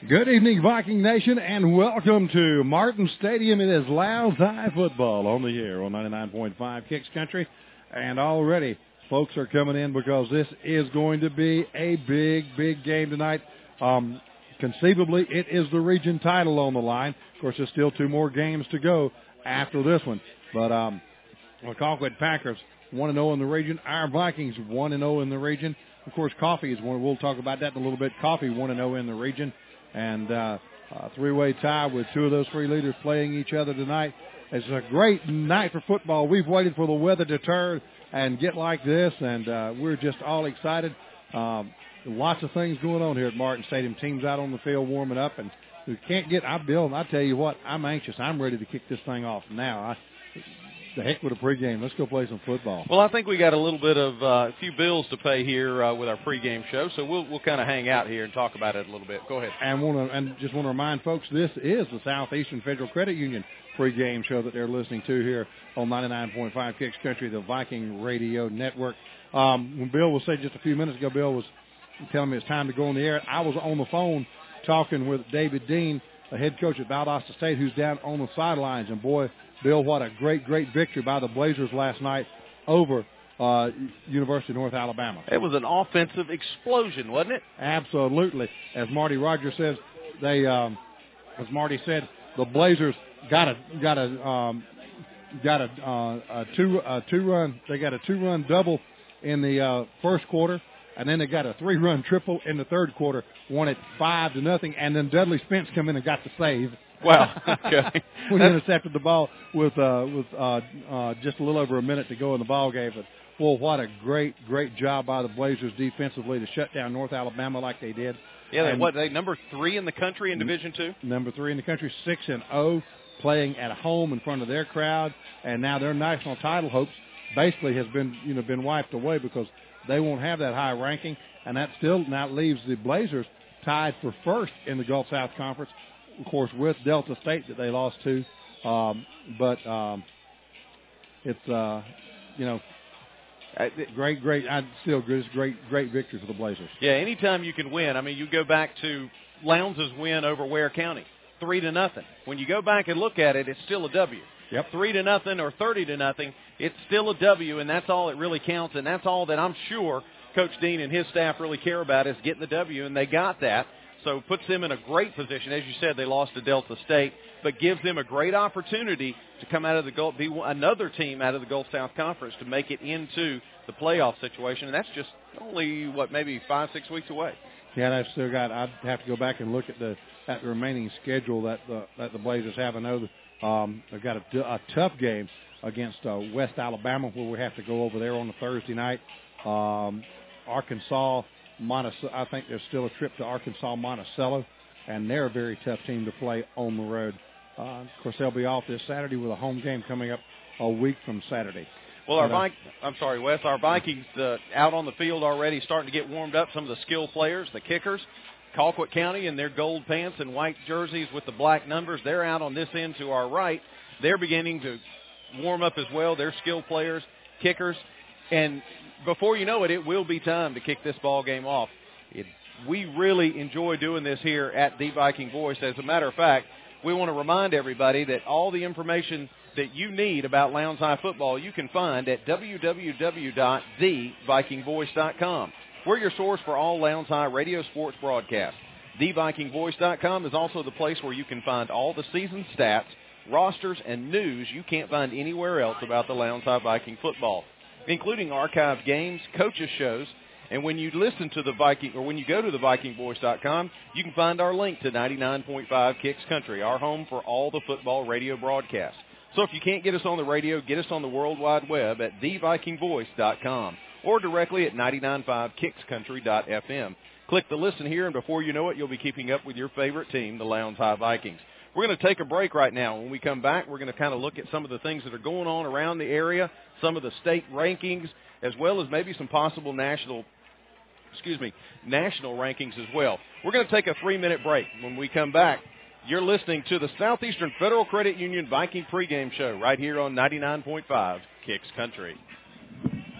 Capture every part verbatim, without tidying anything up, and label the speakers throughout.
Speaker 1: Good evening, Viking Nation, and welcome to Martin Stadium. It is Lowndes High football on the air on ninety-nine point five Kicks Country. And already, folks are coming in because this is going to be a big, big game tonight. Um, conceivably, it is the region title on the line. Of course, there's still two more games to go after this one. But um, the Colquitt Packers one and oh in the region. Our Vikings one and oh in the region. Of course, Coffee is one. We'll talk about that in a little bit. Coffee one and oh in the region. And uh, a three-way tie with two of those three leaders playing each other tonight. It's a great night for football. We've waited for the weather to turn and get like this, and uh, we're just all excited. Um, lots of things going on here at Martin Stadium. Teams out on the field warming up, and we can't get – I, Bill, I tell you what, I'm anxious. I'm ready to kick this thing off now. I, the heck with a pregame. Let's go play some football.
Speaker 2: Well, I think we got a little bit of uh, a few bills to pay here uh, with our pregame show, so we'll we'll kind of hang out here and talk about it a little bit. Go ahead.
Speaker 1: And want to and just want to remind folks, this is the Southeastern Federal Credit Union pregame show that they're listening to here on ninety-nine point five Kicks Country, the Viking Radio Network. Um, when Bill was saying just a few minutes ago, Bill was telling me it's time to go on the air. I was on the phone talking with David Dean, the head coach at Valdosta State, who's down on the sidelines, and boy, Bill, what a great, great victory by the Blazers last night over uh, University of North Alabama.
Speaker 2: It was an offensive explosion, wasn't it?
Speaker 1: Absolutely. As Marty Rogers says, they, um, as Marty said, the Blazers got a got a um, got a, uh, a two a two run. They got a two run double in the uh, first quarter, and then they got a three run triple in the third quarter. Won it five to nothing, and then Dudley Spence come in and got the save.
Speaker 2: Wow. Okay.
Speaker 1: We intercepted the ball with uh, with uh, uh, just a little over a minute to go in the ball game. But, well, what a great, great job by the Blazers defensively to shut down North Alabama like they did.
Speaker 2: Yeah, they, what, they number three in the country in Division Two?
Speaker 1: Number three in the country, six and oh, playing at home in front of their crowd, and now their national title hopes basically has been, you know, been wiped away because they won't have that high ranking, and that still now leaves the Blazers tied for first in the Gulf South Conference. Of course, with Delta State that they lost to, um, but um, it's uh, you know, great, great. I still good. It's great, great victory for the Blazers.
Speaker 2: Yeah, anytime you can win. I mean, you go back to Lowndes' win over Ware County, three to nothing. When you go back and look at it, it's still a W.
Speaker 1: Yep.
Speaker 2: Three to nothing or thirty to nothing, it's still a W, and that's all that really counts, and that's all that I'm sure Coach Dean and his staff really care about is getting the W, and they got that. So it puts them in a great position. As you said, they lost to Delta State, but gives them a great opportunity to come out of the Gulf, be another team out of the Gulf South Conference to make it into the playoff situation. And that's just only, what, maybe five, six weeks away.
Speaker 1: Yeah, and I've still got, I'd have to go back and look at the at the remaining schedule that the, that the Blazers have. I know um, they've got a, a tough game against uh, West Alabama where we have to go over there on a Thursday night. Um, Arkansas, Monticello, I think there's still a trip to Arkansas, Monticello, and they're a very tough team to play on the road. Uh, of course, they'll be off this Saturday with a home game coming up a week from Saturday.
Speaker 2: Well, our Vikings, I'm sorry, Wes, our Vikings uh, out on the field already starting to get warmed up. Some of the skilled players, the kickers, Colquitt County in their gold pants and white jerseys with the black numbers, they're out on this end to our right. They're beginning to warm up as well. They're skilled players, kickers, and before you know it, it will be time to kick this ball game off. It, we really enjoy doing this here at the Viking Voice. As a matter of fact, we want to remind everybody that all the information that you need about Lowndes High football you can find at w w w dot the viking voice dot com. We're your source for all Lowndes High radio sports broadcasts. the viking voice dot com is also the place where you can find all the season stats, rosters, and news you can't find anywhere else about the Lowndes High Viking football, including archived games, coaches' shows, and when you listen to the Viking, or when you go to the viking voice dot com, you can find our link to ninety-nine point five Kicks Country, our home for all the football radio broadcasts. So if you can't get us on the radio, get us on the World Wide Web at the viking voice dot com or directly at ninety-nine point five kicks country dot f m. Click the listen here, and before you know it, you'll be keeping up with your favorite team, the Lowndes High Vikings. We're going to take a break right now. When we come back, we're going to kind of look at some of the things that are going on around the area, some of the state rankings, as well as maybe some possible national, excuse me, national rankings as well. We're going to take a three-minute break. When we come back, you're listening to the Southeastern Federal Credit Union Viking pregame show right here on ninety-nine point five Kicks Country.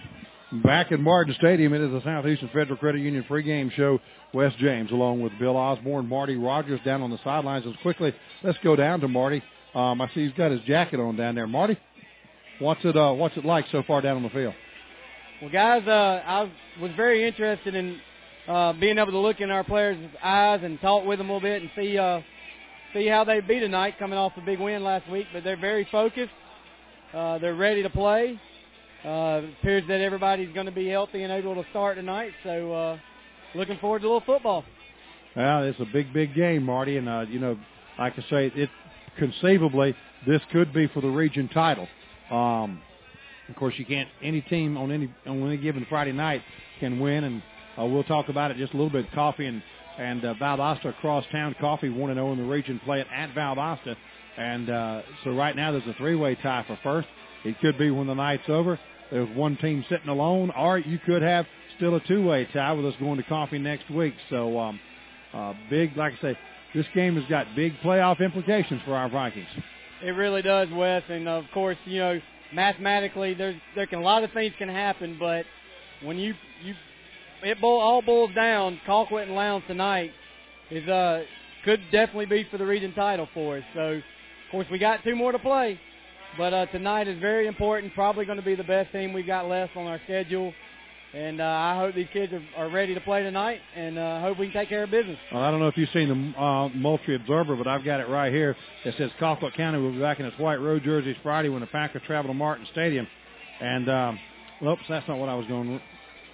Speaker 1: Back at Martin Stadium, it is the Southeastern Federal Credit Union pregame show. Wes James, along with Bill Osborne, Marty Rogers down on the sidelines. As quickly, let's go down to Marty. Um, I see he's got his jacket on down there. Marty, what's it uh, what's it like so far down on the field?
Speaker 3: Well, guys, uh, I was very interested in uh, being able to look in our players' eyes and talk with them a little bit and see uh, see how they'd be tonight, coming off a big win last week. But they're very focused. Uh, they're ready to play. Uh, it appears that everybody's going to be healthy and able to start tonight, so uh, looking forward to a little football.
Speaker 1: Well, it's a big, big game, Marty, and, uh, you know, like I say, it conceivably this could be for the region title. Um, of course, you can't, any team on any on any given Friday night can win, and uh, we'll talk about it just a little bit. Coffee and, and uh, Valdosta across town. Coffee one and oh in the region, play it at Valdosta, and uh, so right now there's a three-way tie for first. It could be when the night's over. There's one team sitting alone, or you could have still a two-way tie with us going to Coffee next week. So, um, uh, big, like I say, this game has got big playoff implications for our Vikings.
Speaker 3: It really does, Wes. And, of course, you know, mathematically, there's there can a lot of things can happen, but when you, you it boil, all boils down, Colquitt and Lowndes tonight is uh could definitely be for the region title for us. So, of course, we got two more to play. But uh, tonight is very important, probably going to be the best team we've got left on our schedule. And uh, I hope these kids are, are ready to play tonight, and uh, hope we can take care of business.
Speaker 1: Well, I don't know if you've seen the uh, Moultrie Observer, but I've got it right here. It says Colquitt County will be back in its white road jerseys Friday when the Packers travel to Martin Stadium. And, um, oops, that's not what I was going with.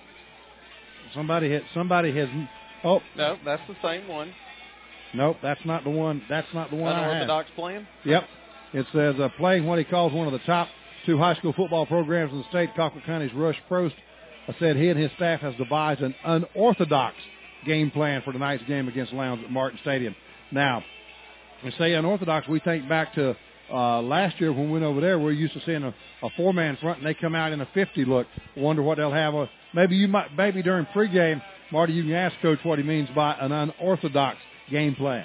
Speaker 1: Somebody, hit, somebody has, oh.
Speaker 2: No, that's the same one.
Speaker 1: Nope, that's not the one. That's not the one I had.
Speaker 2: Unorthodox plan?
Speaker 1: Yep. It says uh, playing what he calls one of the top two high school football programs in the state, Colquitt County's Rush Prost uh, said he and his staff has devised an unorthodox game plan for tonight's game against Lowndes at Martin Stadium. Now, when we say unorthodox, we think back to uh, last year when we went over there. We're used to seeing a, a four-man front, and they come out in a fifty look. Wonder what they'll have. Uh, maybe you might, maybe during pregame, Marty, you can ask Coach what he means by an unorthodox game plan.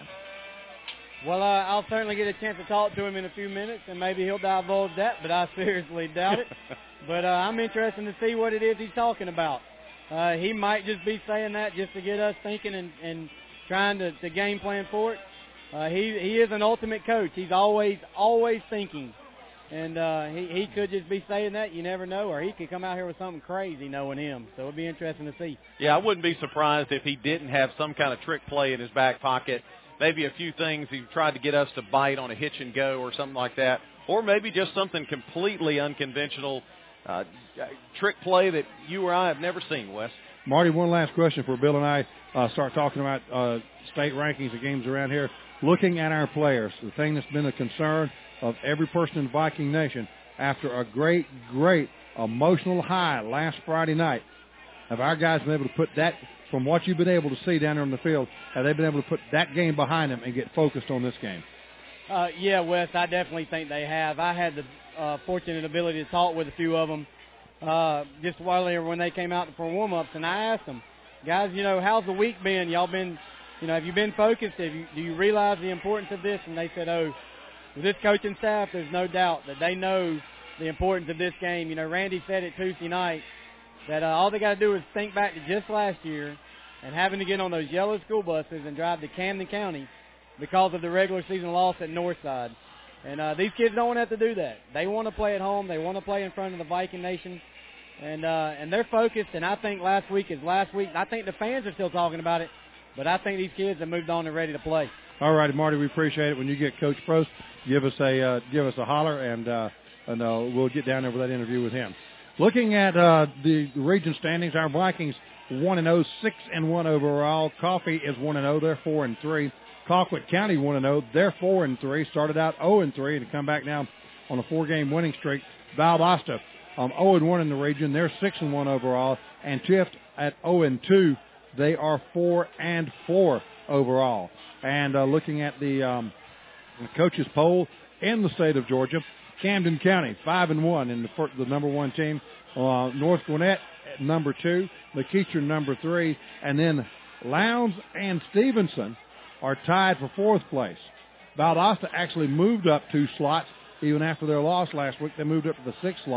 Speaker 3: Well, uh, I'll certainly get a chance to talk to him in a few minutes, and maybe he'll divulge that, but I seriously doubt it. But uh, I'm interested to see what it is he's talking about. Uh, he might just be saying that just to get us thinking and, and trying to, to game plan for it. Uh, he, he is an ultimate coach. He's always, always thinking. And uh, he, he could just be saying that. You never know. Or he could come out here with something crazy knowing him. So it'll be interesting to see.
Speaker 2: Yeah, I wouldn't be surprised if he didn't have some kind of trick play in his back pocket. Maybe a few things he tried to get us to bite on a hitch and go or something like that. Or maybe just something completely unconventional, uh, trick play that you or I have never seen, Wes.
Speaker 1: Marty, one last question before Bill and I uh, start talking about uh, state rankings of games around here. Looking at our players, the thing that's been a concern of every person in Viking Nation, after a great, great emotional high last Friday night, have our guys been able to put that, from what you've been able to see down there on the field, have they been able to put that game behind them and get focused on this game?
Speaker 3: Uh, yeah, Wes, I definitely think they have. I had the uh, fortunate ability to talk with a few of them uh, just earlier when they came out for warm-ups, and I asked them, guys, you know, how's the week been? Y'all been, you know, have you been focused? Have you, do you realize the importance of this? And they said, oh, with this coaching staff, there's no doubt that they know the importance of this game. You know, Randy said it Tuesday night, that uh, all they got to do is think back to just last year and having to get on those yellow school buses and drive to Camden County because of the regular season loss at Northside. And uh, these kids don't want to have to do that. They want to play at home. They want to play in front of the Viking Nation. And uh, and they're focused, and I think last week is last week. I think the fans are still talking about it, but I think these kids have moved on and ready to play.
Speaker 1: All righty, Marty, we appreciate it. When you get Coach Prost, give us a uh, give us a holler, and uh, and uh, we'll get down there with that interview with him. Looking at uh, the region standings, our Vikings one and zero, six and one overall. Coffee is one and zero; they're four and three. Colquitt County one and zero; they're four and three. Started out zero and three to come back now on a four-game winning streak. Valdosta um, zero and one in the region; they're six and one overall. And Tift at zero and two; they are four and four overall. And uh, looking at the, um, the coaches poll in the state of Georgia, Camden County five and one in the, first, the number one team. Uh, North Gwinnett at number two, McEacher number three, and then Lowndes and Stevenson are tied for fourth place. Valdosta actually moved up two slots even after their loss last week. They moved up to the sixth slot.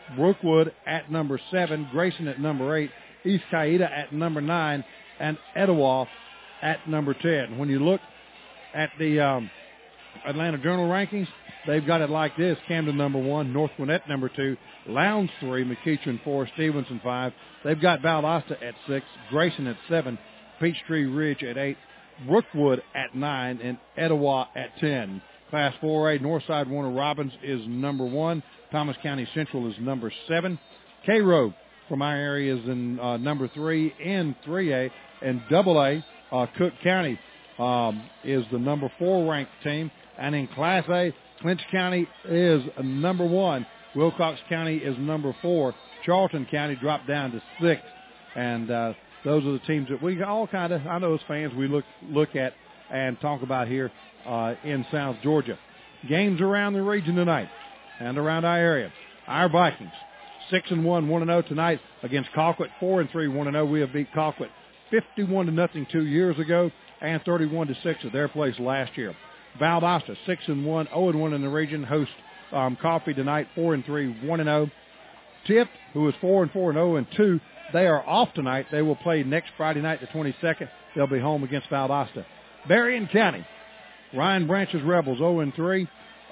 Speaker 1: Brookwood at number seven, Grayson at number eight, East Qaeda at number nine, and Etowah at number ten. When you look at the um, Atlanta Journal rankings, they've got it like this: Camden number one, North Gwinnett number two, Lowndes three, McEachern four, Stevenson five. They've got Valdosta at six, Grayson at seven, Peachtree Ridge at eight, Brookwood at nine, and Etowah at ten. Class four A, Northside Warner Robins is number one. Thomas County Central is number seven. Cairo from our area is in uh, number three in three A, and double A, uh, Cook County um, is the number four ranked team. And in Class A, Clinch County is number one. Wilcox County is number four. Charlton County dropped down to sixth. And uh, those are the teams that we all kind of, I know as fans, we look look at and talk about here uh, in South Georgia. Games around the region tonight and around our area. Our Vikings, six and one, one and oh tonight against Colquitt, four and three, one and oh. We have beat Colquitt fifty-one to nothing two years ago and thirty-one to six at their place last year. Valdosta, six and one, oh and one in the region, host um, Coffee tonight, four and three, one and oh. Tift, who is four and four and oh and two, they are off tonight. They will play next Friday night, the twenty-second. They'll be home against Valdosta. Berrien County, Ryan Branch's Rebels, oh and three,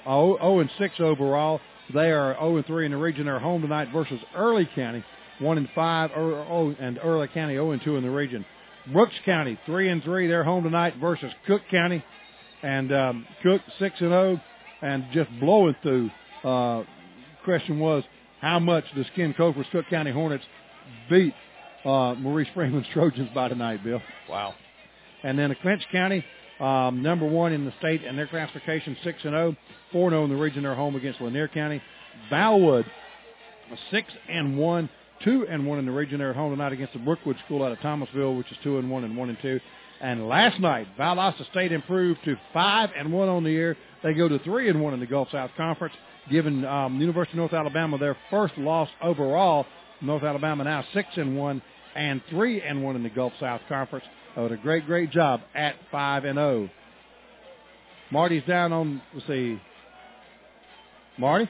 Speaker 1: oh and six overall. They are oh and three in the region. They're home tonight versus Early County, one and five, and Early County oh and two in the region. Brooks County, three and three. They're home tonight versus Cook County. And um, Cook six and oh, and just blowing through. Uh, question was, how much does Ken Cofer's Cook County Hornets beat uh, Maurice Freeman's Trojans by tonight, Bill?
Speaker 2: Wow.
Speaker 1: And then Clinch County, um, number one in the state in their classification, six and oh, four and oh in the region. They're home against Lanier County. Valwood, six and one, two and one in the region. They're at home tonight against the Brookwood School out of Thomasville, which is two and one and one and two. And last night, Valdosta State improved to five and one on the year. They go to three and one in the Gulf South Conference, giving um, University of North Alabama their first loss overall. North Alabama now six and one and three and one in the Gulf South Conference. Oh, a great, great job at five and zero. Marty's down on. Let's see, Marty.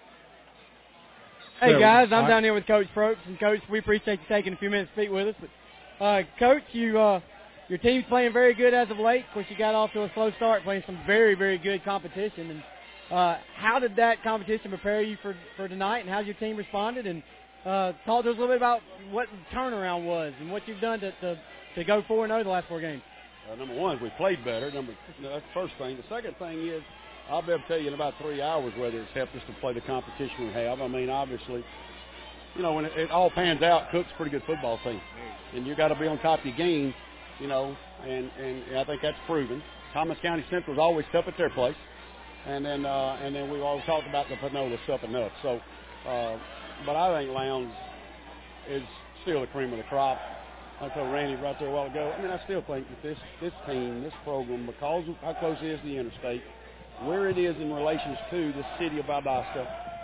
Speaker 3: Hey
Speaker 1: So,
Speaker 3: guys, I'm
Speaker 1: right.
Speaker 3: down here with Coach Probst, and Coach, we appreciate you taking a few minutes to speak with us. But, uh, Coach, you. Uh, Your team's playing very good as of late. Of course, you got off to a slow start playing some very, very good competition. And uh, how did that competition prepare you for, for tonight, and how's your team responded? And uh, talk to us a little bit about what the turnaround was and what you've done to, to, to go four and oh the last four games.
Speaker 4: Uh, number one, we played better. Number That's the first thing. The second thing is I'll be able to tell you in about three hours whether it's helped us to play the competition we have. I mean, obviously, you know, when it, it all pans out, Cook's a pretty good football team. And you got to be on top of your game. You know, and, and I think that's proven. Thomas County Central is always tough at their place, and then uh, and then we've always talked about the Panola stuff enough. So, uh, but I think Lowndes is still the cream of the crop. I told Randy right there a while ago. I mean, I still think that this this team, this program, because of how close it is to the interstate, where it is in relation to the city of Valdosta,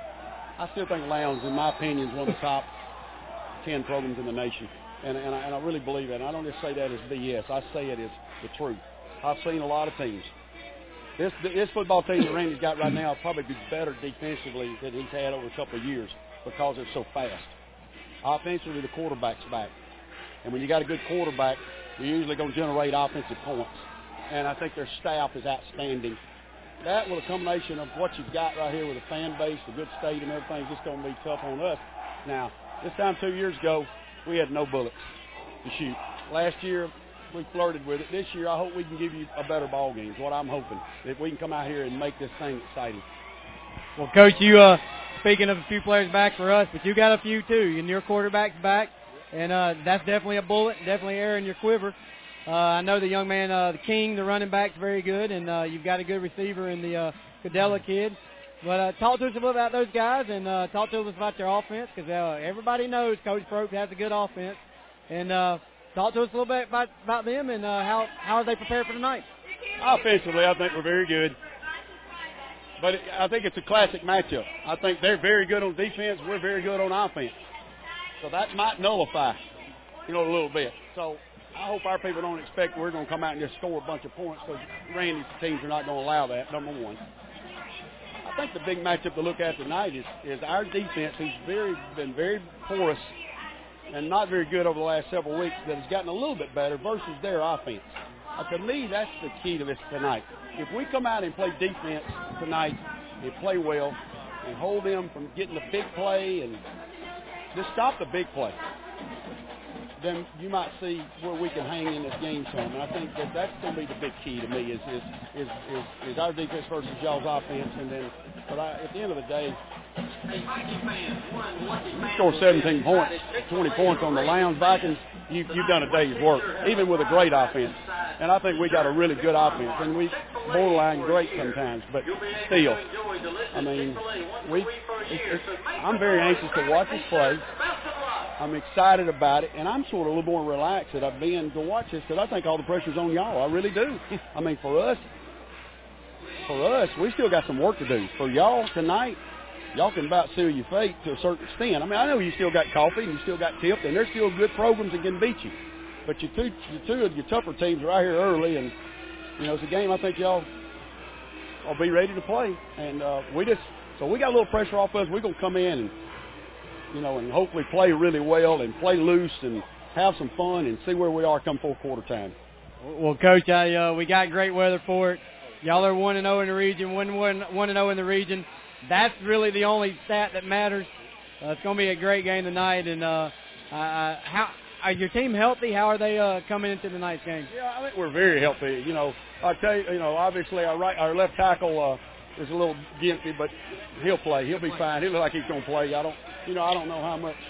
Speaker 4: I still think Lowndes, in my opinion, is one of the top ten programs in the nation. And, and, I, and I really believe that. And I don't just say that as B S. I say it as the truth. I've seen a lot of teams. This this football team that Randy's got right now will probably be better defensively than he's had over a couple of years because it's so fast. Offensively, the quarterback's back. And when you got a good quarterback, you're usually going to generate offensive points. And I think their staff is outstanding. That with a combination of what you've got right here with a fan base, the good stadium, everything's just going to be tough on us. Now, this time two years ago, we had no bullets to shoot. Last year, we flirted with it. This year, I hope we can give you a better ball game is what I'm hoping, that we can come out here and make this thing exciting.
Speaker 3: Well, Coach, you, uh, speaking of a few players back for us, but you got a few too, and your quarterback's back, and uh, that's definitely a bullet, definitely air in your quiver. Uh, I know the young man, uh, the King, the running back's very good, and uh, you've got a good receiver in the uh, Cadella kid. But uh, talk to us a little about those guys, and uh, talk to us about your offense, because uh, everybody knows Coach Probst has a good offense. And uh, talk to us a little bit about, about them and uh, how how are they prepared for tonight.
Speaker 4: Offensively, I think we're very good. But it, I think it's a classic matchup. I think they're very good on defense. We're very good on offense. So that might nullify, you know, a little bit. So I hope our people don't expect we're going to come out and just score a bunch of points, because Randy's teams are not going to allow that, number one. I think the big matchup to look at tonight is, is our defense, who's very been very porous and not very good over the last several weeks, that has gotten a little bit better versus their offense. Uh, to me, that's the key to this tonight. If we come out and play defense tonight and play well and hold them from getting the big play and just stop the big play, then you might see where we can hang in this game some. And I think that that's going to be the big key to me is is is, is, is our defense versus y'all's offense. And then, but I, at the end of the day, you score seventeen points, twenty points on the Lowndes Vikings, you, you've done a day's work, even with a great offense. And I think we got a really good offense, and we borderline great sometimes, but still, I mean, we. It's, it's, I'm very anxious to watch us play. I'm excited about it, and I'm sort of a little more relaxed that I've been to watch this because I think all the pressure's on y'all. I really do. I mean, for us, for us, we still got some work to do. For y'all tonight, y'all can about seal your fate to a certain extent. I mean, I know you still got Coffee and you still got Tipped, and there's still good programs that can beat you. But your two, your two of your tougher teams are out here early, and you know it's a game I think y'all will be ready to play. And uh, we just so we got a little pressure off us. We're gonna come in and you know and hopefully play really well and play loose and have some fun and see where we are come fourth quarter time.
Speaker 3: Well, Coach, I, uh, we got great weather for it. Y'all are one and zero in the region, one one one and zero in the region. That's really the only stat that matters. Uh, it's going to be a great game tonight. And uh, uh, how is your team healthy? How are they uh, coming into tonight's game?
Speaker 4: Yeah, I think we're very healthy. You know, I tell you, you know, obviously our right, our left tackle uh, is a little gimpy, but he'll play. He'll be fine. He looks like he's going to play. I don't, you know, I don't know how much,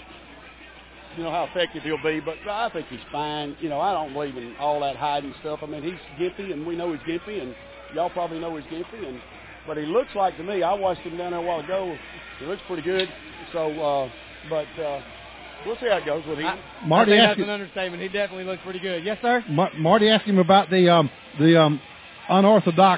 Speaker 4: you know, how effective he'll be, but I think he's fine. You know, I don't believe in all that hiding stuff. I mean, he's gimpy, and we know he's gimpy, and y'all probably know he's gimpy, and. But he looks like to me, I watched him down there a while ago, he looks pretty good. So, uh, but uh, we'll see how it goes with him.
Speaker 3: I, Marty I think that's you, an understatement. He definitely looks pretty good. Yes, sir?
Speaker 1: Mar- Marty asked him about the um, the um, unorthodox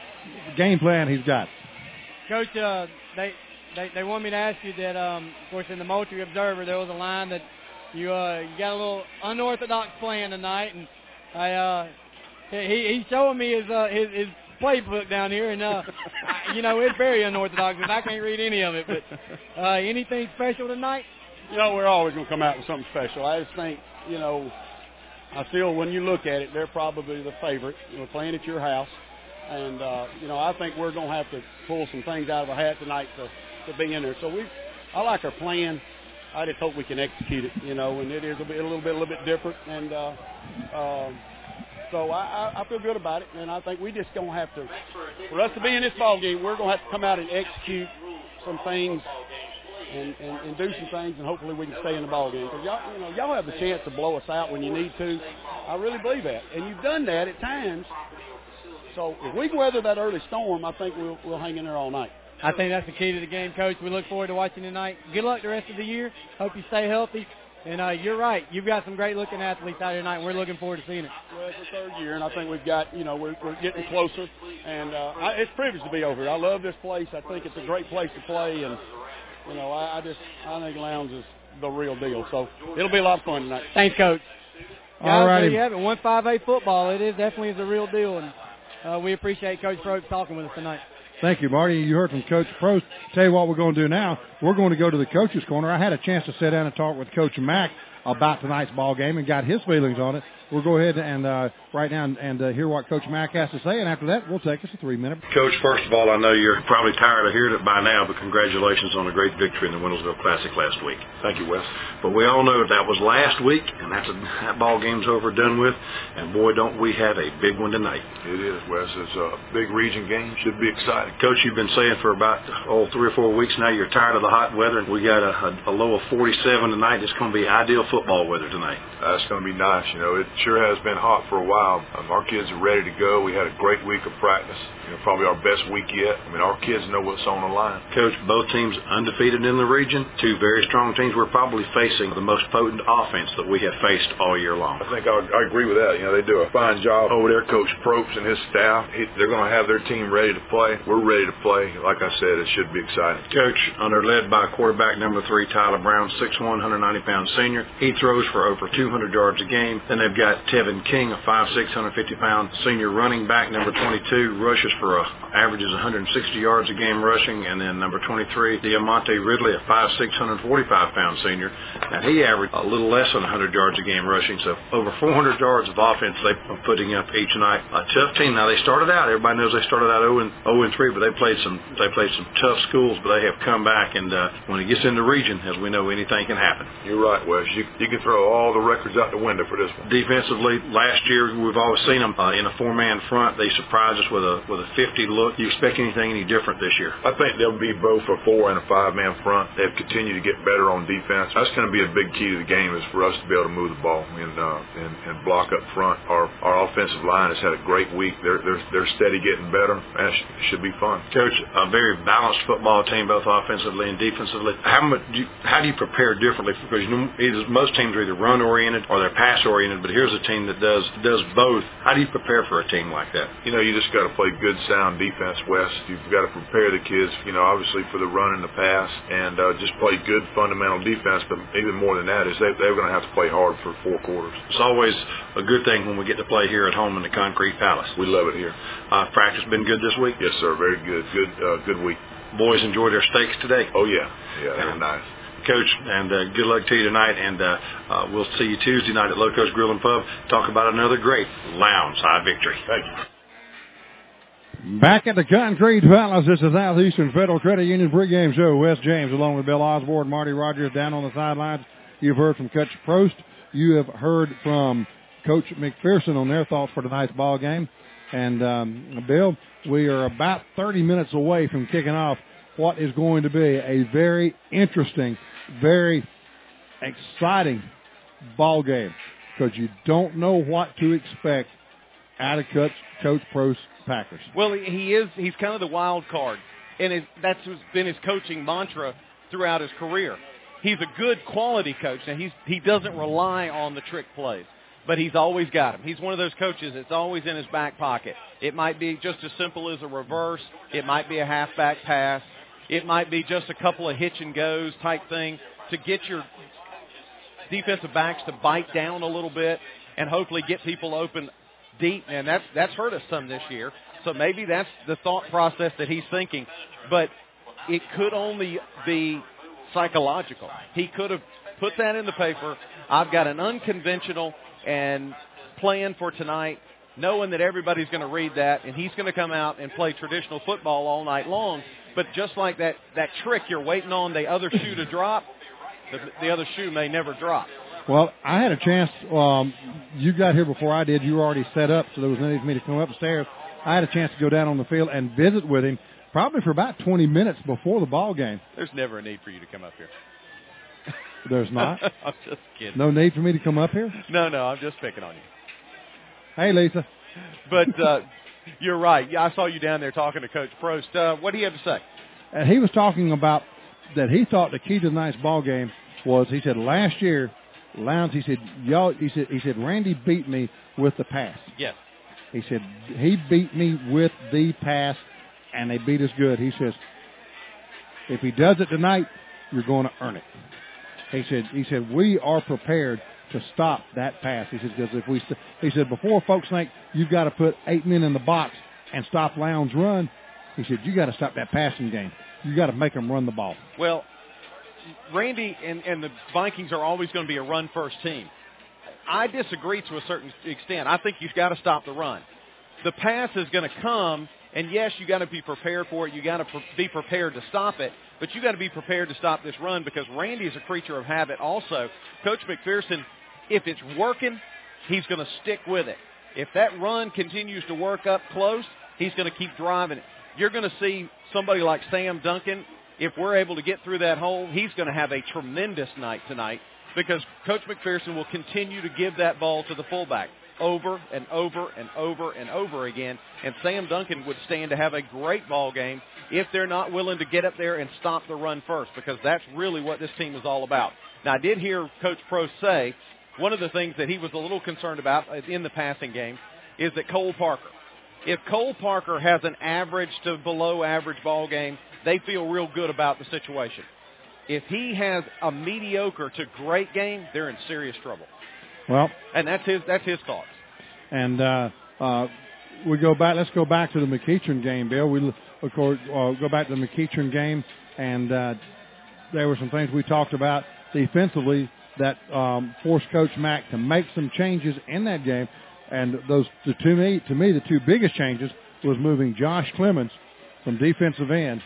Speaker 1: game plan he's got.
Speaker 3: Coach, uh, they, they they want me to ask you that, um, of course, in the Moultrie Observer, there was a line that you, uh, you got a little unorthodox plan tonight, and I uh, he, he's showing me his uh, his, his playbook down here, and uh, I, you know it's very unorthodox, and I can't read any of it. But uh, anything special tonight?
Speaker 4: You know, we're always going to come out with something special. I just think, you know, I feel when you look at it, they're probably the favorite. We're playing at your house, and uh, you know, I think we're going to have to pull some things out of a hat tonight to, to be in there. So we, I like our plan. I just hope we can execute it. You know, and it is a, bit, a little bit, a little bit different, and. Uh, um, So I, I feel good about it, and I think we just going to have to, for us to be in this ball game, we're going to have to come out and execute some things and, and, and do some things, and hopefully we can stay in the ball game. Because y'all, you know, y'all have the chance to blow us out when you need to. I really believe that, and you've done that at times. So if we can weather that early storm, I think we'll we'll hang in there all night.
Speaker 3: I think that's the key to the game, Coach. We look forward to watching tonight. Good luck the rest of the year. Hope you stay healthy. And uh, you're right. You've got some great-looking athletes out here tonight, and we're looking forward to seeing it.
Speaker 4: Well, it's the third year, and I think we've got, you know, we're, we're getting closer. And uh, I, it's a privilege to be over here. I love this place. I think it's a great place to play. And, you know, I, I just I think Lowndes is the real deal. So it'll be a lot of fun tonight.
Speaker 3: Thanks, Coach.
Speaker 1: All right.
Speaker 3: There you have it. one five eight football. It is definitely the real deal. And uh, we appreciate Coach Probst talking with us tonight.
Speaker 1: Thank you, Marty. You heard from Coach Probst. Tell you what we're going to do now. We're going to go to the coach's corner. I had a chance to sit down and talk with Coach Mack about tonight's ball game and got his feelings on it. We'll go ahead and uh, right now and, and uh, hear what Coach Mack has to say, and after that, we'll take us a three-minute.
Speaker 5: Coach, first of all, I know you're probably tired of hearing it by now, but congratulations on a great victory in the Wendellsville Classic last week.
Speaker 6: Thank you, Wes.
Speaker 5: But we all know that was last week, and that's a, that ball game's over, done with, and boy, don't we have a big one tonight.
Speaker 6: It is, Wes. It's a big region game. Should be exciting.
Speaker 5: Coach, you've been saying for about, oh, three or four weeks now you're tired of the hot weather, and we got a, a, a low of forty-seven tonight. It's going to be ideal football weather tonight.
Speaker 6: That's going to be nice. You know, it sure has been hot for a while. Um, our kids are ready to go. We had a great week of practice. You know, probably our best week yet. I mean, our kids know what's on the line.
Speaker 5: Coach, both teams undefeated in the region. Two very strong teams. We're probably facing the most potent offense that we have faced all year long.
Speaker 6: I think I, I agree with that. You know, they do a fine job over there. Coach Probst and his staff, he, they're going to have their team ready to play. We're ready to play. Like I said, it should be exciting.
Speaker 5: Coach, under led by quarterback number three, Tyler Brown, six one, one hundred ninety pound senior. He throws for over two hundred yards a game. Then they've got got Tevin King, a five six, one hundred fifty pound senior running back. Number twenty-two rushes for a averages one hundred sixty yards a game rushing. And then number twenty-three, Diamante Ridley, a five six, one hundred forty-five pound senior. And he averaged a little less than one hundred yards a game rushing. So over four hundred yards of offense they are putting up each night. A tough team. Now they started out, everybody knows they started out oh and three, but they played some they played some tough schools, but they have come back. And uh, when it gets in the region, as we know, anything can happen.
Speaker 6: You're right, Wes. You, you can throw all the records out the window for this one.
Speaker 5: Defensively, last year we've always seen them uh, in a four-man front. They surprised us with a with a fifty look. Do you expect anything any different this year?
Speaker 6: I think they'll be both a four and a five-man front. They've continued to get better on defense. That's going to be a big key to the game, is for us to be able to move the ball and uh, and, and block up front. Our our offensive line has had a great week. They're they're they're steady getting better. That should be fun.
Speaker 5: Coach, a very balanced football team, both offensively and defensively. How much do you, how do you prepare differently? Because you know, either, most teams are either run oriented or they're pass oriented. But here's a team that does does both. How do you prepare for a team like that?
Speaker 6: You know, you just got to play good, sound defense, Wes. You've got to prepare the kids, you know, obviously for the run and the pass, and uh, just play good fundamental defense. But even more than that is they, they're going to have to play hard for four quarters.
Speaker 5: It's always a good thing when we get to play here at home in the Concrete Palace.
Speaker 6: We love it here.
Speaker 5: Uh, practice been good this week?
Speaker 6: Yes, sir. Very good. Good, uh, good week.
Speaker 5: Boys enjoyed their steaks today?
Speaker 6: Oh yeah, yeah, they were nice.
Speaker 5: Coach, and uh, good luck to you tonight, and uh, uh, we'll see you Tuesday night at Loco's Grill and Pub. Talk about another great Lowndes High victory.
Speaker 6: Thank you.
Speaker 1: Back at the Concrete Palace, this is Southeastern Federal Credit Union pregame show. Wes James along with Bill Osborne, Marty Rogers down on the sidelines. You've heard from Coach Prost. You have heard from Coach McPherson on their thoughts for tonight's ball game. And, um, Bill, we are about thirty minutes away from kicking off what is going to be a very interesting, very exciting ball game, because you don't know what to expect out of Coach, Coach Prost's Packers.
Speaker 2: Well, he is. He's kind of the wild card, and it, that's been his coaching mantra throughout his career. He's a good quality coach, and he's he doesn't rely on the trick plays, but he's always got them. He's one of those coaches that's always in his back pocket. It might be just as simple as a reverse. It might be a halfback pass. It might be just a couple of hitch and goes type thing to get your defensive backs to bite down a little bit and hopefully get people open deep. And that's that's hurt us some this year. So maybe that's the thought process that he's thinking. But it could only be psychological. He could have put that in the paper. I've got an unconventional and plan for tonight, knowing that everybody's going to read that, and he's going to come out and play traditional football all night long. But just like that, that trick, you're waiting on the other shoe to drop, the, the other shoe may never drop.
Speaker 1: Well, I had a chance. Um, you got here before I did. You were already set up, so there was no need for me to come upstairs. I had a chance to go down on the field and visit with him probably for about twenty minutes before the ball game.
Speaker 2: There's never a need for you to come up here.
Speaker 1: There's not?
Speaker 2: I'm just kidding.
Speaker 1: No need for me to come up here?
Speaker 2: No, no, I'm just picking on you.
Speaker 1: Hey, Lisa.
Speaker 2: But uh, you're right. Yeah, I saw you down there talking to Coach Prost. Uh, what do you have to say?
Speaker 1: And he was talking about that he thought the key to tonight's ball game was, he said, last year, Lowndes, he said, y'all, he said, he said, Randy beat me with the pass.
Speaker 2: Yes.
Speaker 1: He said, he beat me with the pass, and they beat us good. He says, if he does it tonight, you're going to earn it. He said, he said, we are prepared to stop that pass. He said, because if we, st-, he said, before folks think you've got to put eight men in the box and stop Lowndes' run, he said, you got to stop that passing game. You got to make them run the ball.
Speaker 2: Well, Randy and, and the Vikings are always going to be a run-first team. I disagree to a certain extent. I think you've got to stop the run. The pass is going to come, and yes, you got to be prepared for it. You got to pre- be prepared to stop it, but you got to be prepared to stop this run, because Randy is a creature of habit. Also, Coach McPherson, if it's working, he's going to stick with it. If that run continues to work up close, he's going to keep driving it. You're going to see somebody like Sam Duncan. If we're able to get through that hole, he's going to have a tremendous night tonight, because Coach McPherson will continue to give that ball to the fullback over and over and over and over again. And Sam Duncan would stand to have a great ball game if they're not willing to get up there and stop the run first, because that's really what this team is all about. Now, I did hear Coach Prost say one of the things that he was a little concerned about in the passing game is that Cole Parker, if Cole Parker has an average to below average ball game, they feel real good about the situation. If he has a mediocre to great game, they're in serious trouble.
Speaker 1: Well,
Speaker 2: and that's his that's his thoughts.
Speaker 1: And uh, uh, we go back. Let's go back to the McEachern game, Bill. We of course uh, go back to the McEachern game, and uh, there were some things we talked about defensively that um, forced Coach Mack to make some changes in that game. And those, the, to me, to me, the two biggest changes was moving Josh Clemens from defensive end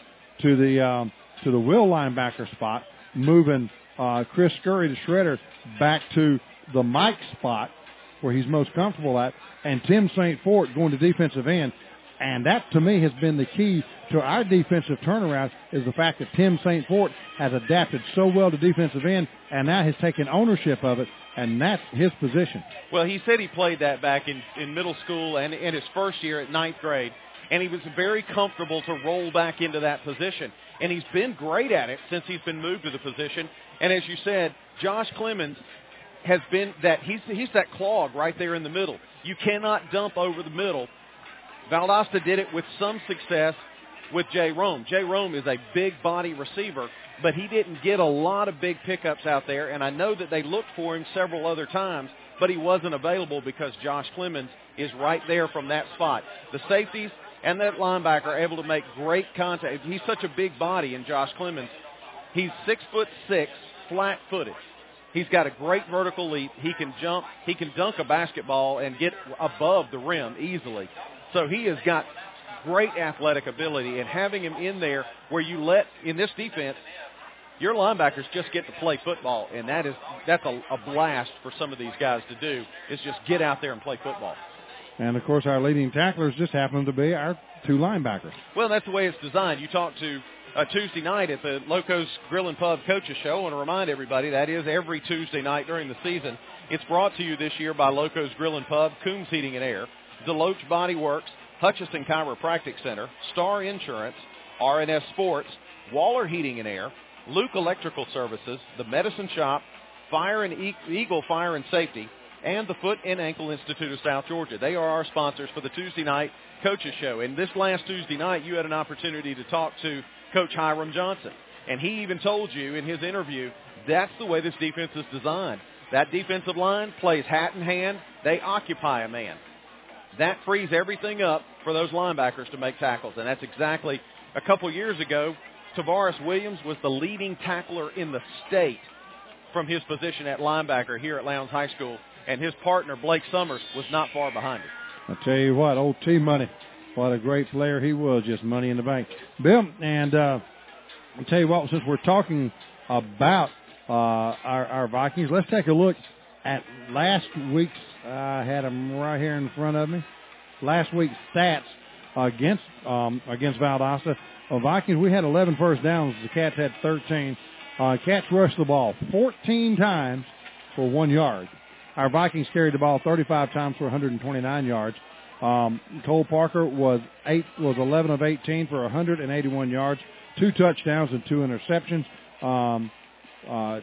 Speaker 1: to the um, to the will linebacker spot, moving uh, Chris Scurry, the shredder, back to the Mike spot where he's most comfortable at, and Tim Saint Fort going to defensive end. And that, to me, has been the key to our defensive turnaround, is the fact that Tim Saint Fort has adapted so well to defensive end and now has taken ownership of it, and that's his position.
Speaker 2: Well, he said he played that back in, in middle school and in his first year at ninth grade, and he was very comfortable to roll back into that position. And he's been great at it since he's been moved to the position. And as you said, Josh Clemens has been that he's he's that clog right there in the middle. You cannot dump over the middle. Valdosta did it with some success with Jay Rome. Jay Rome is a big body receiver, but he didn't get a lot of big pickups out there, and I know that they looked for him several other times, but he wasn't available because Josh Clemens is right there from that spot. The safeties and that linebacker are able to make great contact. He's such a big body in Josh Clemens. He's six foot six, flat-footed. He's got a great vertical leap. He can jump. He can dunk a basketball and get above the rim easily. So he has got great athletic ability, and having him in there where you let, in this defense, your linebackers just get to play football, and that is that's a, a blast for some of these guys to do, is just get out there and play football.
Speaker 1: And, of course, our leading tacklers just happen to be our two linebackers.
Speaker 2: Well, that's the way it's designed. You talked to uh, Tuesday night at the Locos Grill and Pub Coaches Show. I want to remind everybody that is every Tuesday night during the season. It's brought to you this year by Locos Grill and Pub, Coombs Heating and Air, Deloach Body Works, Hutchison Chiropractic Center, Star Insurance, R and S Sports, Waller Heating and Air, Luke Electrical Services, The Medicine Shop, Fire and e- Eagle Fire and Safety, and the Foot and Ankle Institute of South Georgia. They are our sponsors for the Tuesday night Coaches Show. And this last Tuesday night, you had an opportunity to talk to Coach Hiram Johnson. And he even told you in his interview, that's the way this defense is designed. That defensive line plays hat in hand. They occupy a man. That frees everything up for those linebackers to make tackles. And that's exactly, a couple years ago, Tavares Williams was the leading tackler in the state from his position at linebacker here at Lowndes High School. And his partner, Blake Summers, was not far behind him.
Speaker 1: I'll tell you what, old T-Money, what a great player he was, just money in the bank. Bill, and uh, I'll tell you what, since we're talking about uh, our, our Vikings, let's take a look at last week's, uh, I had them right here in front of me, last week's stats against um, against Valdosta. Uh, Vikings, we had eleven first downs. The Cats had thirteen. Uh, Cats rushed the ball fourteen times for one yard. Our Vikings carried the ball thirty-five times for one hundred twenty-nine yards. Um, Cole Parker was eight was eleven of eighteen for one hundred eighty-one yards, two touchdowns and two interceptions. Um, uh,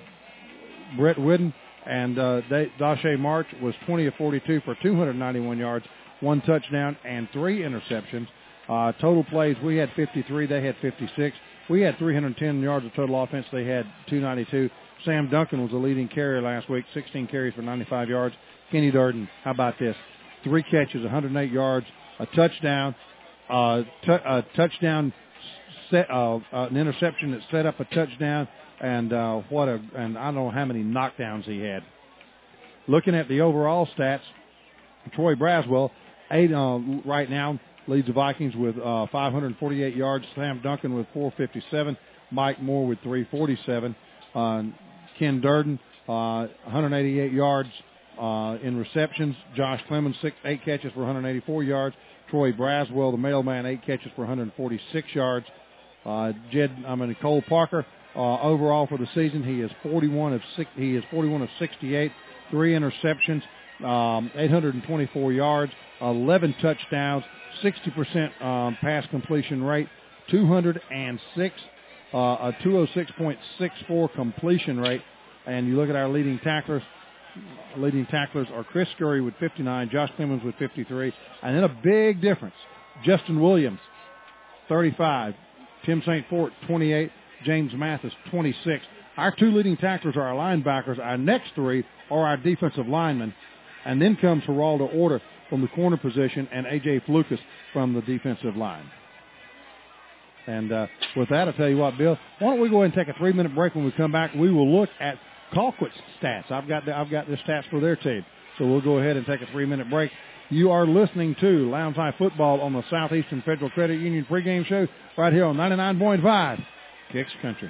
Speaker 1: Brett Whidden and uh, Dashae March was twenty of forty-two for two hundred ninety-one yards, one touchdown and three interceptions. Uh, total plays, we had fifty-three, they had fifty-six. We had three hundred ten yards of total offense, they had two ninety-two. Sam Duncan was the leading carrier last week, sixteen carries for ninety-five yards. Kenny Durden, how about this? Three catches, one hundred eight yards, a touchdown, uh, t- a touchdown, set, uh, uh, an interception that set up a touchdown, and uh, what a and I don't know how many knockdowns he had. Looking at the overall stats, Troy Braswell, eight uh, right now, leads the Vikings with uh, five hundred forty-eight yards. Sam Duncan with four fifty-seven. Mike Moore with three forty-seven. Uh, Ken Durden, uh, one hundred eighty-eight yards uh, in receptions. Josh Clemens, six, eight catches for one hundred eighty-four yards. Troy Braswell, the mailman, eight catches for one hundred forty-six yards. Uh, Jed, I mean Cole Parker, uh, overall for the season, he is forty-one of six, he is forty-one of sixty-eight, three interceptions, um, eight hundred twenty-four yards, eleven touchdowns, sixty percent um, pass completion rate, two hundred six. Uh, a two oh six point six four completion rate. And you look at our leading tacklers. Leading tacklers are Chris Scurry with fifty-nine, Josh Clemens with fifty-three. And then a big difference. Justin Williams, thirty-five. Tim Saint Fort, twenty-eight. James Mathis, twenty-six. Our two leading tacklers are our linebackers. Our next three are our defensive linemen. And then comes Geraldo Orta from the corner position and A J Flukas from the defensive line. And uh, with that, I'll tell you what, Bill, why don't we go ahead and take a three-minute break. When we come back, we will look at Colquitt's stats. I've got the, I've got the stats for their team. So we'll go ahead and take a three-minute break. You are listening to Lowndes High Football on the Southeastern Federal Credit Union pregame show right here on ninety-nine point five Kicks Country.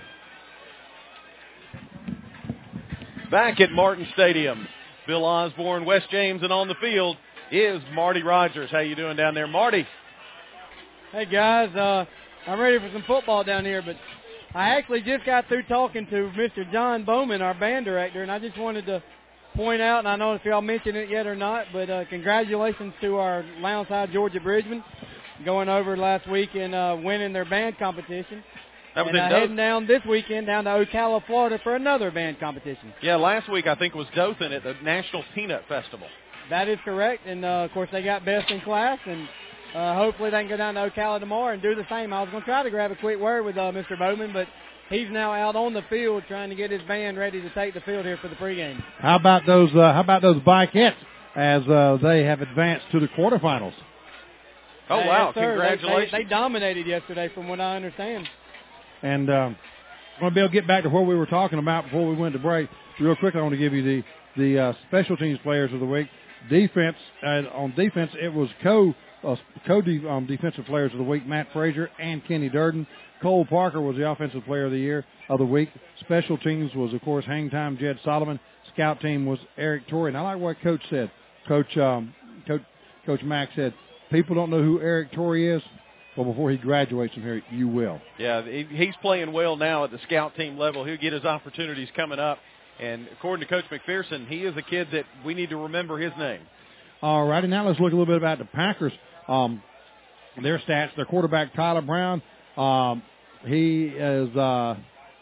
Speaker 2: Back at Martin Stadium, Bill Osborne, Wes James, and on the field is Marty Rogers. How you doing down there, Marty?
Speaker 3: Hey, guys. Uh, I'm ready for some football down here, but I actually just got through talking to Mister John Bowman, our band director, and I just wanted to point out, and I don't know if y'all mentioned it yet or not, but uh, congratulations to our Lowndes High Georgia Bridgemen going over last week and uh, winning their band competition.
Speaker 2: That was
Speaker 3: and
Speaker 2: in
Speaker 3: uh,
Speaker 2: Dothan.
Speaker 3: heading down this weekend down to Ocala, Florida for another band competition.
Speaker 2: Yeah, last week I think was Dothan at the National Peanut Festival.
Speaker 3: That is correct, and uh, of course they got best in class, and uh, hopefully they can go down to Ocala tomorrow and do the same. I was going to try to grab a quick word with uh, Mister Bowman, but he's now out on the field trying to get his band ready to take the field here for the pregame.
Speaker 1: How about those? Uh, how about those Bikettes as uh, they have advanced to the quarterfinals?
Speaker 2: Oh
Speaker 3: Hey,
Speaker 2: wow!
Speaker 3: yes, sir.
Speaker 2: Congratulations!
Speaker 3: They, they, they dominated yesterday, from what I understand.
Speaker 1: And um, I'm going to be able to get back to what we were talking about before we went to break. Real quick, I want to give you the the uh, special teams players of the week. Defense uh, on defense, it was co uh, co de- um, defensive players of the week, Matt Frazier and Kenny Durden. Cole Parker was the offensive player of the year of the week. Special teams was, of course, hang time Jed Solomon. Scout team was Eric Torrey. And I like what Coach said. Coach um, Coach Coach Mack said, people don't know who Eric Torrey is. Well, before he graduates from here, you will.
Speaker 2: Yeah, he's playing well now at the scout team level. He'll get his opportunities coming up. And according to Coach McPherson, he is a kid that we need to remember his name.
Speaker 1: All righty, now let's look a little bit about the Packers. Um, their stats, their quarterback, Tyler Brown, um, he is uh,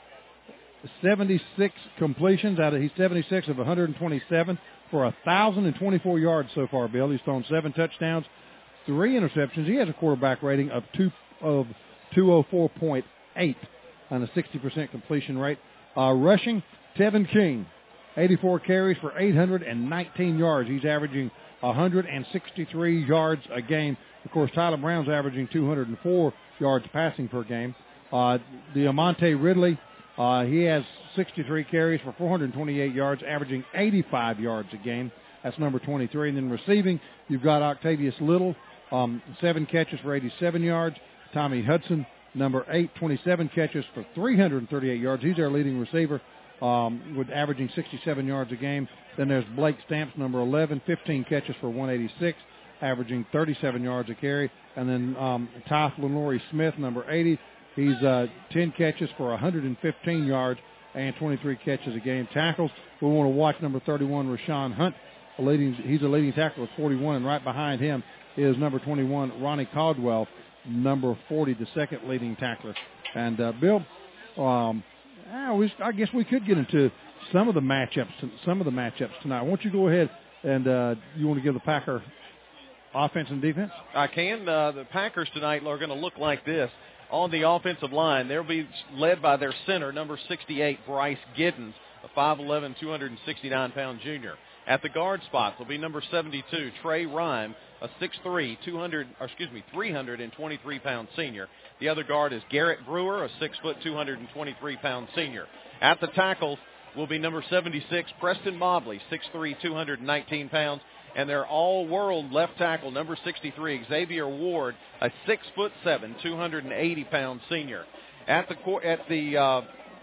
Speaker 1: seventy-six completions. Out of He's seventy-six of one hundred twenty-seven for one thousand twenty-four yards so far, Bill. He's thrown seven touchdowns, three interceptions. He has a quarterback rating of two of two oh four point eight on a sixty percent completion rate. Uh, rushing, Tevin King, eighty-four carries for eight hundred nineteen yards. He's averaging one hundred sixty-three yards a game. Of course, Tyler Brown's averaging two hundred four yards passing per game. Uh, Diamante Ridley, uh, he has sixty-three carries for four hundred twenty-eight yards, averaging eighty-five yards a game. That's number twenty-three. And then receiving, you've got Octavius Little, um, seven catches for eighty-seven yards. Tommy Hudson, number eight, twenty-seven catches for three hundred thirty-eight yards. He's our leading receiver, um, with averaging sixty-seven yards a game. Then there's Blake Stamps, number eleven, fifteen catches for one eighty-six, averaging thirty-seven yards a carry. And then um, Ty Lenore Smith, number eighty, he's uh, ten catches for one hundred fifteen yards and twenty-three catches a game. Tackles, we want to watch number thirty-one, Rashawn Hunt. A leading, he's a leading tackler with forty-one, and right behind him is number twenty-one, Ronnie Caldwell, number forty, the second leading tackler. And, uh, Bill, um, I guess we could get into some of the matchups, some of the matchups tonight. Why don't you go ahead and uh, you want to give the Packer offense and defense?
Speaker 2: I can. Uh, the Packers tonight are going to look like this. On the offensive line, they'll be led by their center, number sixty-eight, Bryce Giddens, a five eleven, two hundred sixty-nine pound junior. At the guard spots will be number seventy-two, Trey Rhyme, a six three, two hundred, or excuse me, three hundred twenty-three pound senior. The other guard is Garrett Brewer, a six foot, two hundred twenty-three pound senior. At the tackles will be number seventy-six, Preston Mobley, six three, two hundred nineteen pounds. And their all-world left tackle, number sixty-three, Xavier Ward, a six foot seven, two hundred eighty pound senior. At the at the uh,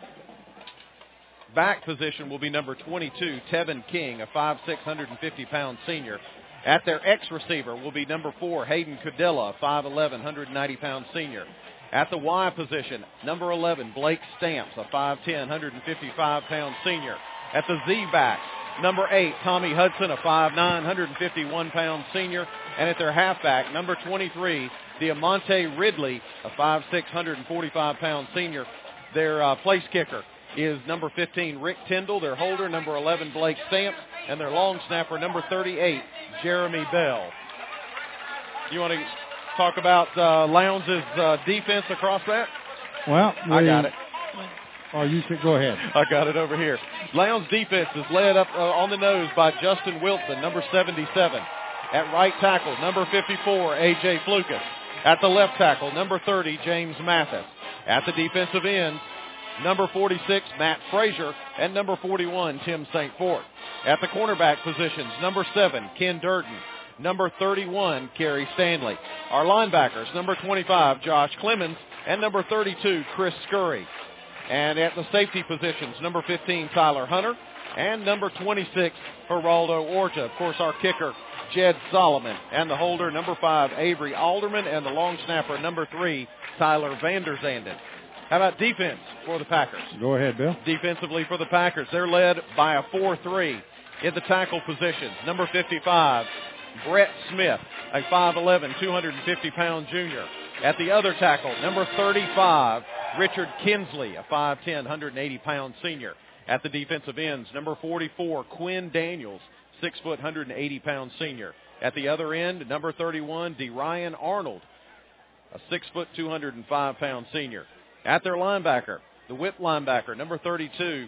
Speaker 2: back position will be number twenty-two, Tevin King, a five six, one hundred fifty pound senior. At their X-receiver will be number four, Hayden Cadilla, a five eleven, one hundred ninety pound senior. At the Y position, number eleven, Blake Stamps, a five ten, one hundred fifty-five pound senior. At the Z back, number eight, Tommy Hudson, a five nine, one hundred fifty-one pound senior. And at their halfback, number twenty-three, Diamante Ridley, a five six, one hundred forty-five pound senior. Their uh, place kicker is number fifteen, Rick Tyndall. Their holder, number eleven, Blake Stamps. And their long snapper, number thirty-eight, Jeremy Bell. You want to talk about uh, Lowndes' uh, defense across that?
Speaker 1: Well,
Speaker 2: I got it.
Speaker 1: Or you could go ahead.
Speaker 2: I got it over here. Lowndes defense is led up uh, on the nose by Justin Wilson, number seventy-seven. At right tackle, number fifty-four, A J Flukas. At the left tackle, number thirty, James Mathis. At the defensive end, number forty-six, Matt Frazier, and number forty-one, Tim Saint Fort. At the cornerback positions, number seven, Ken Durden. Number thirty-one, Kerry Stanley. Our linebackers, number twenty-five, Josh Clemens, and number thirty-two, Chris Scurry. And at the safety positions, number fifteen, Tyler Hunter, and number twenty-six, Geraldo Orta. Of course, our kicker, Jed Solomon, and the holder, number five, Avery Alderman, and the long snapper, number three, Tyler Vanderzanden. How about defense for the Packers?
Speaker 1: Go ahead, Bill.
Speaker 2: Defensively for the Packers, they're led by a four three. In the tackle positions, number fifty-five, Brett Smith, a five eleven, two hundred fifty pound junior. At the other tackle, number thirty-five, Richard Kinsley, a five ten, one hundred eighty pound senior. At the defensive ends, number forty-four, Quinn Daniels, six foot, one hundred eighty pound senior. At the other end, number thirty-one, DeRyan Arnold, a six foot, two hundred five pound senior. At their linebacker, the whip linebacker, number thirty-two,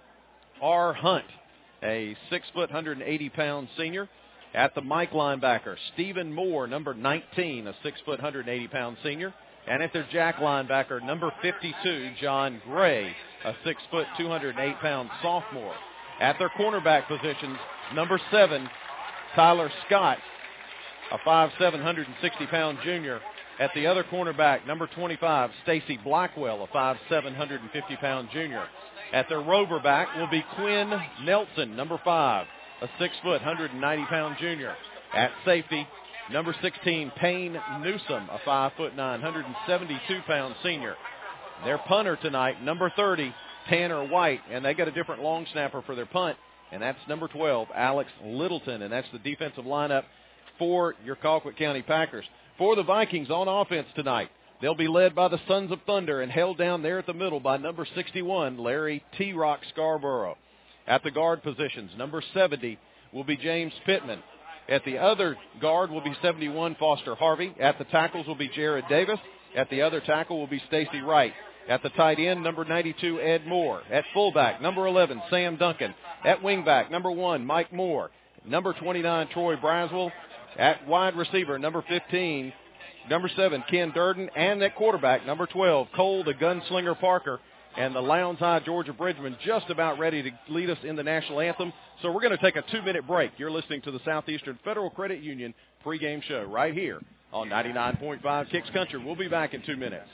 Speaker 2: R. Hunt, a six foot, one hundred eighty pound senior. At the Mike linebacker, Stephen Moore, number nineteen, a six foot, one hundred eighty pound senior. And at their jack linebacker, number fifty-two, John Gray, a six foot, two hundred eight pound sophomore. At their cornerback positions, number seven, Tyler Scott, a five seven, one hundred sixty pound junior. At the other cornerback, number twenty-five, Stacy Blackwell, a five seven, one hundred fifty pound junior. At their rover back will be Quinn Nelson, number five, a six foot, one hundred ninety pound junior. At safety, number sixteen, Payne Newsom, a five foot nine, one hundred seventy-two pound senior. Their punter tonight, number thirty, Tanner White, and they got a different long snapper for their punt, and that's number twelve, Alex Littleton, and that's the defensive lineup for your Colquitt County Packers. For the Vikings on offense tonight, they'll be led by the Sons of Thunder and held down there at the middle by number sixty-one, Larry T-Rock Scarborough. At the guard positions, number seventy will be James Pittman. At the other guard will be seventy-one, Foster Harvey. At the tackles will be Jared Davis. At the other tackle will be Stacy Wright. At the tight end, number ninety-two, Ed Moore. At fullback, number eleven, Sam Duncan. At wingback, number one, Mike Moore. Number twenty-nine, Troy Braswell. At wide receiver, number fifteen, number seven, Ken Durden. And at quarterback, number twelve, Cole the Gunslinger Parker. And the Lowndes High Georgia Bridgman just about ready to lead us in the national anthem. So we're going to take a two-minute break. You're listening to the Southeastern Federal Credit Union pregame show right here on ninety-nine point five Kicks Country. We'll be back in two minutes.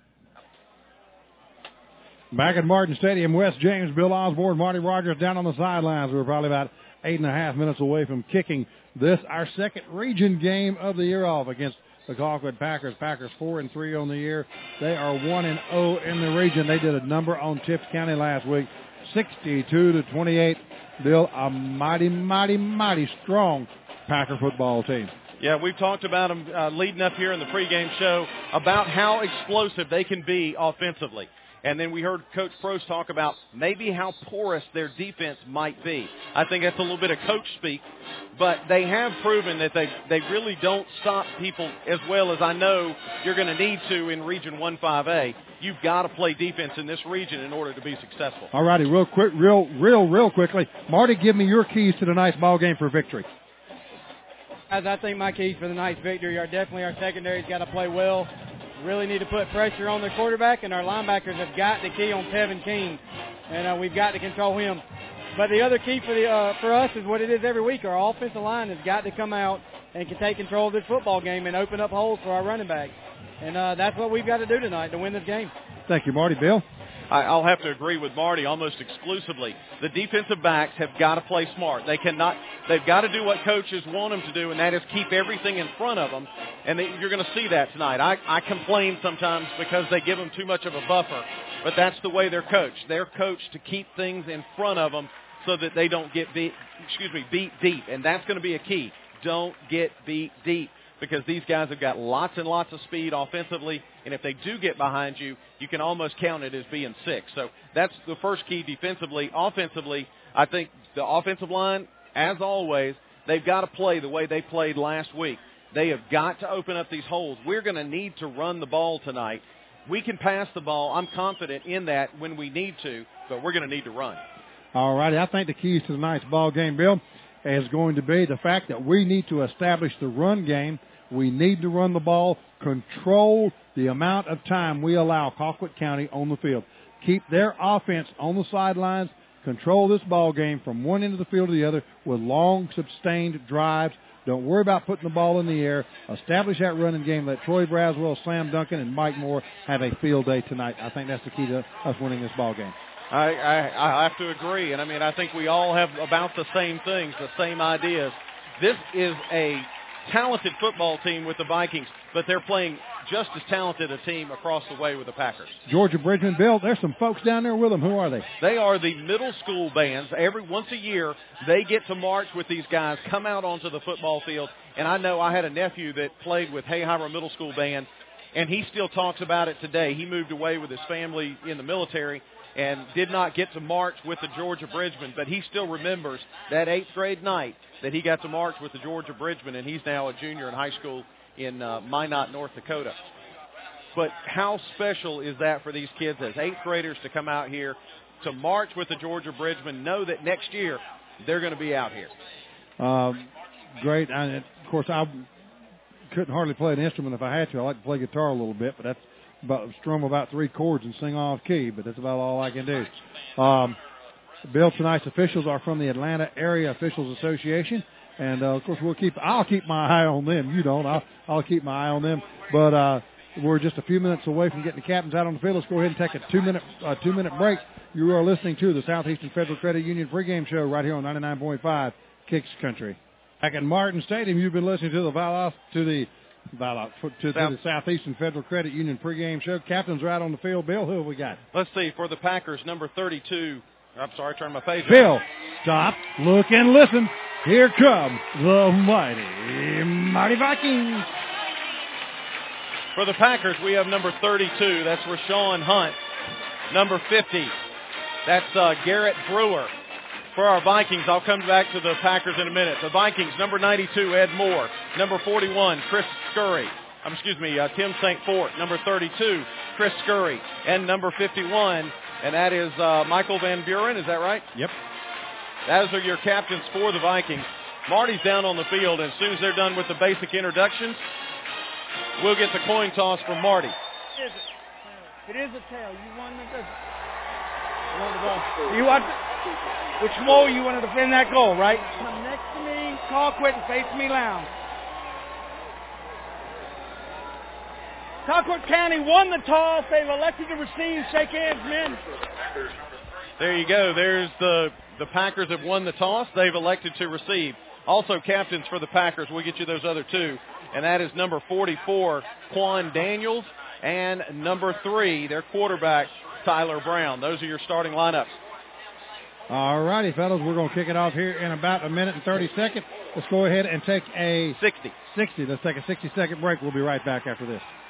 Speaker 1: Back at Martin Stadium, West James, Bill Osborne, Marty Rogers down on the sidelines. We're probably about eight and a half minutes away from kicking this, our second region game of the year off against the Colquitt Packers. Packers four and three on the year. They are one and zero in the region. They did a number on Tips County last week, sixty-two to twenty-eight. Bill, a mighty, mighty, mighty strong Packer football team.
Speaker 2: Yeah, we've talked about them uh, leading up here in the pregame show about how explosive they can be offensively. And then we heard Coach Prost talk about maybe how porous their defense might be. I think that's a little bit of coach speak, but they have proven that they they really don't stop people as well as I know you're going to need to in Region one five A. You've got to play defense in this region in order to be successful.
Speaker 1: All righty, real quick, real, real, real quickly. Marty, give me your keys to tonight's ball game for victory.
Speaker 3: As I think my keys for the night's victory are definitely our secondary's got to play well. Really need to put pressure on their quarterback, and our linebackers have got the key on Tevin King, and uh, we've got to control him. But the other key for the uh, for us is what it is every week. Our offensive line has got to come out and can take control of this football game and open up holes for our running backs. And uh, that's what we've got to do tonight to win this game.
Speaker 1: Thank you, Marty. Bill?
Speaker 2: I'll have to agree with Marty almost exclusively. The defensive backs have got to play smart. They cannot. They've got to do what coaches want them to do, and that is keep everything in front of them. And they, you're going to see that tonight. I, I complain sometimes because they give them too much of a buffer, but that's the way they're coached. They're coached to keep things in front of them so that they don't get beat. Excuse me, beat deep, and that's going to be a key. Don't get beat deep, because these guys have got lots and lots of speed offensively, and if they do get behind you, you can almost count it as being six. So that's the first key defensively. Offensively, I think the offensive line, as always, they've got to play the way they played last week. They have got to open up these holes. We're going to need to run the ball tonight we can pass the ball. I'm confident in that when we need to, but we're going to need to run.
Speaker 1: All righty. I think the keys to tonight's ball game, Bill, is going to be the fact that we need to establish the run game. We need to run the ball, control the amount of time we allow Colquitt County on the field. Keep their offense on the sidelines, control this ball game from one end of the field to the other with long, sustained drives. Don't worry about putting the ball in the air. Establish that running game. Let Troy Braswell, Sam Duncan, and Mike Moore have a field day tonight. I think that's the key to us winning this ball game.
Speaker 2: I, I, I have to agree, and I mean I think we all have about the same things, the same ideas. This is a talented football team with the Vikings, but they're playing just as talented a team across the way with the Packers.
Speaker 1: Georgia Bridgman, Bill, there's some folks down there with them. Who are they?
Speaker 2: They are the middle school bands. Every once a year, they get to march with these guys, come out onto the football field. And I know I had a nephew that played with Hayhire Middle School Band, and he still talks about it today. He moved away with his family in the military and did not get to march with the Georgia Bridgmen, but he still remembers that eighth grade night that he got to march with the Georgia Bridgmen, and he's now a junior in high school in uh, Minot, North Dakota. But how special is that for these kids as eighth graders to come out here to march with the Georgia Bridgmen, know that next year they're going to be out here?
Speaker 1: Um, great. I, of course, I couldn't hardly play an instrument if I had to. I like to play guitar a little bit, but that's about strum about three chords and sing off key, but that's about all I can do. Um, Bill, tonight's officials are from the Atlanta Area Officials Association, and uh, of course we'll keep. I'll keep my eye on them. You don't. I'll, I'll keep my eye on them. But uh, we're just a few minutes away from getting the captains out on the field. Let's go ahead and take a two-minute uh, two-minute break. You are listening to the Southeastern Federal Credit Union pregame show right here on ninety-nine point five Kicks Country. Back at Martin Stadium, you've been listening to the Val to the Val to, to the Southeastern Federal Credit Union pregame show. Captains are out on the field. Bill, who have we got?
Speaker 2: Let's see. For the Packers, number thirty-two. I'm sorry, turn my page.
Speaker 1: Bill, stop, look, and listen. Here come the mighty, mighty Vikings.
Speaker 2: For the Packers, we have number thirty-two. That's Rashawn Hunt. Number fifty. That's uh, Garrett Brewer. For our Vikings, I'll come back to the Packers in a minute. The Vikings, number ninety-two, Ed Moore. Number forty-one, Chris Scurry. Um, excuse me, uh, Tim Saint Fort. Number thirty-two, Chris Scurry. And number fifty-one, and that is uh, Michael Van Buren. Is that right?
Speaker 1: Yep.
Speaker 2: Those are your captains for the Vikings. Marty's down on the field, and as soon as they're done with the basic introductions, we'll get the coin toss from Marty.
Speaker 3: It is a, it is a tail. You won the, you won the ball. You want which more you want to defend that goal, right? Come next to me, Colquitt, and face me lounge. Colquitt County won the toss. They've elected to receive. Shake hands, men.
Speaker 2: There you go. There's the the Packers have won the toss. They've elected to receive. Also, captains for the Packers. We'll get you those other two. And that is number forty-four, Quan Daniels, and number three, their quarterback, Tyler Brown. Those are your starting lineups.
Speaker 1: All righty, fellas. We're going to kick it off here in about a minute and thirty seconds. Let's go ahead and take a
Speaker 2: sixty.
Speaker 1: sixty. Let's take a sixty-second break. We'll be right back after this.